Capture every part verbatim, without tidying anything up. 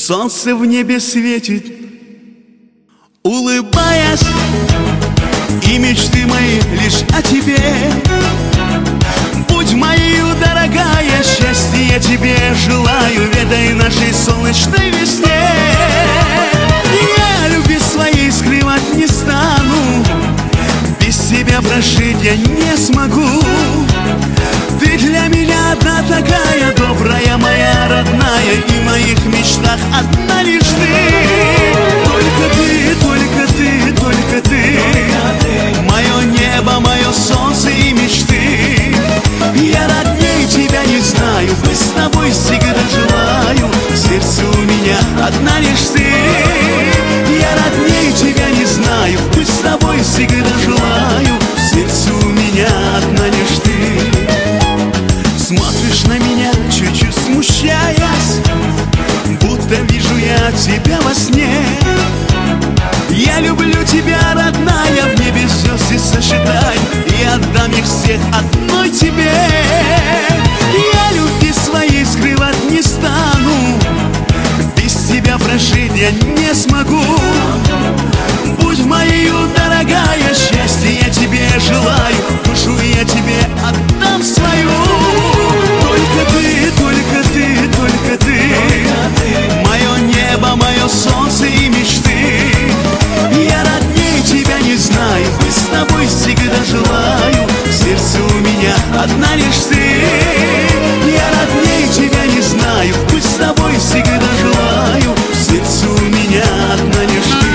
Солнце в небе светит, улыбаясь, и мечты мои лишь о тебе. Будь моею, дорогая, счастье я тебе желаю в этой нашей солнечной весне. Я любви своей скрывать не стану, без тебя прожить я не смогу. Ты для меня одна такая добрая, моя родная, и в моих мечтах одна лишь ты. Только ты, только ты, только ты, мое небо, мое солнце и мечты. Я родней тебя не знаю, быть с тобой всегда желаю. В сердце у меня одна лишь ты. Я родней тебя не знаю, быть с тобой всегда желаю. В сердце у меня одна лишь ты. Смотришь на меня, чуть-чуть смущаясь, будто вижу я тебя во сне. Я люблю тебя, родная, в небе звезды сосчитай, и отдам их всех одной тебе. Я любви своей скрывать не стану, без тебя прожить я не смогу. Будь моею, дорогая, счастье я тебе желаю, душу я тебе отдам свою. Только ты, только ты, только ты, мое небо, мое солнце и мечты. Я родней тебя не знаю, быть с тобой всегда желаю. В сердце у меня одна лишь ты. Я родней тебя не знаю, быть с тобой всегда желаю. В сердце у меня одна лишь ты.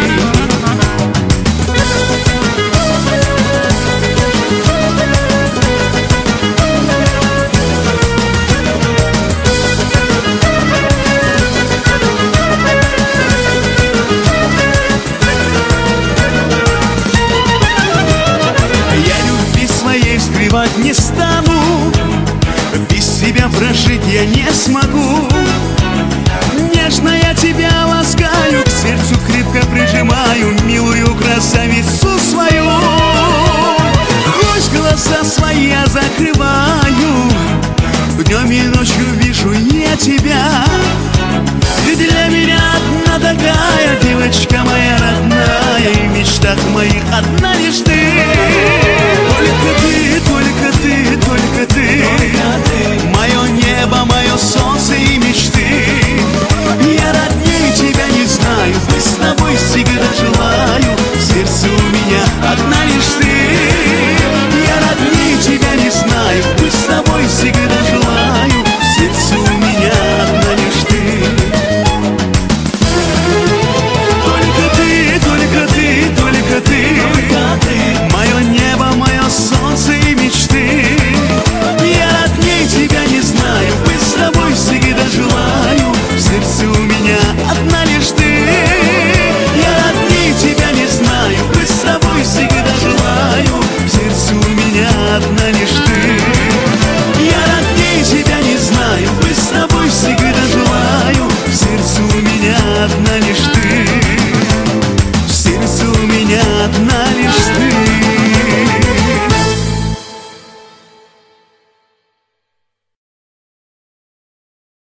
Скрывать не стану, без тебя прожить я не смогу. Нежно я тебя ласкаю, к сердцу крепко прижимаю, милую красавицу свою. Хоть глаза свои я закрываю, днем и ночью вижу я тебя. Ты для меня одна такая, девочка моя родная, и в мечтах моих одна лишь ты. Только ты, только ты, только ты, мое небо, мое солнце и мечты. Я родней тебя не знаю, быть с тобой всегда желаю. В сердце у меня одна лишь ты. Я родней тебя не знаю, быть с тобой всегда желаю. В сердце у меня одна лишь ты. Только ты, только ты, только ты, мое небо, мое солнце и мечты. Я родней тебя не знаю, быть с тобой всегда желаю. В сердце у меня одна лишь ты. Я родней тебя не знаю, быть с тобой всегда